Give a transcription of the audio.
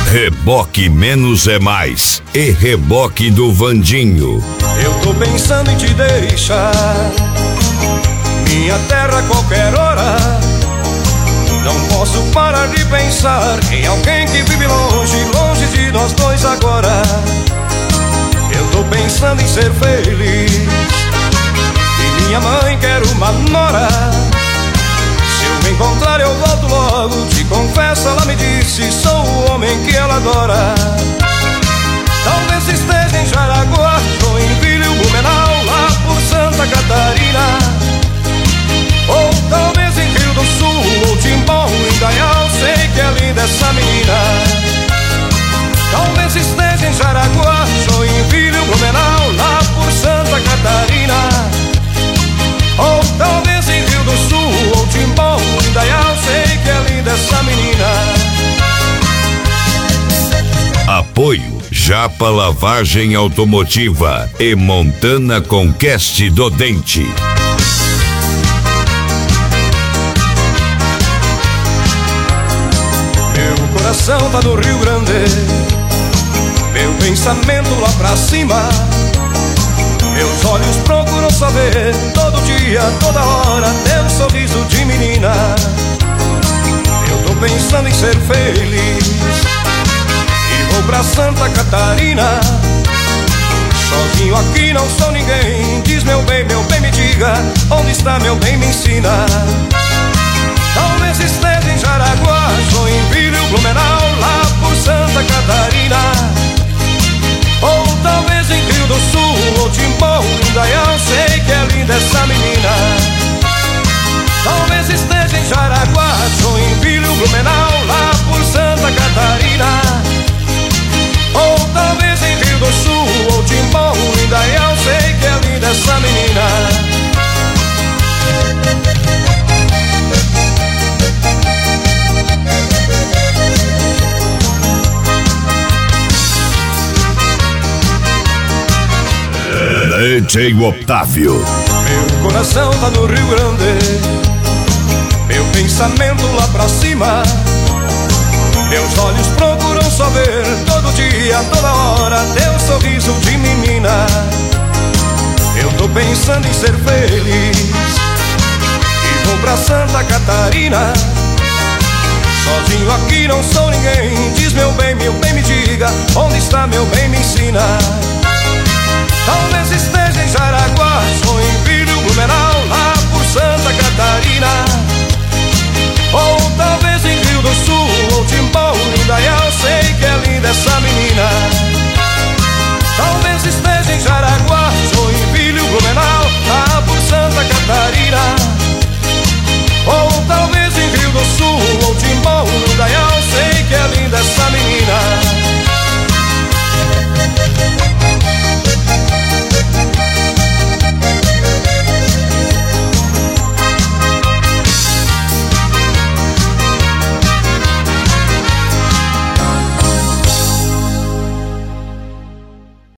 Reboque Menos é Mais e Reboque do Vandinho. Eu tô pensando em te deixar, minha terra a qualquer hora. Não posso parar de pensar em alguém que vive longe, longe de nós dois agora. Eu tô pensando em ser feliz, e minha mãe quer uma nora. Se eu me encontrar eu volto logo, te confesso, ela me disse, sou o homem que ela adora. Talvez esteja em Jaraguá, Joinville, Blumenau, lá por Santa Catarina. Ou talvez em Rio do Sul, ou Timbó, Indaial, sei que é linda essa menina. Talvez esteja em Jaraguá, Joinville, Blumenau, lá por Santa Catarina. Ou talvez em Rio do Sul, ou Timbó, Indaial, sei que é linda essa menina. Apoio Japa Lavagem Automotiva e Montana Conquest do Dente. Meu coração tá no Rio Grande, meu pensamento lá pra cima. Meus olhos procuram saber todo dia, toda hora, teu sorriso de menina. Eu tô pensando em ser feliz e vou pra Santa Catarina. Sozinho aqui não sou ninguém, diz meu bem, me diga, onde está meu bem, me ensina. Talvez esteja em Jaraguá, Joinville, Blumenau, lá por Santa Catarina. Ou talvez em Rio do Sul, ou Timbó, Indaial, sei que é linda essa menina. Talvez esteja em Jaraguá, Joinville, Blumenau, lá por Santa Catarina. Ou talvez em Rio do Sul, ou Timbó, Indaial, sei que é linda essa menina. DJ Otávio. Meu coração tá no Rio Grande, meu pensamento lá pra cima. Meus olhos procuram só ver todo dia, toda hora, teu sorriso de menina. Eu tô pensando em ser feliz e vou pra Santa Catarina. Sozinho aqui não sou ninguém, diz meu bem, me diga, onde está meu bem, me ensina. Talvez esteja em Jaraguá,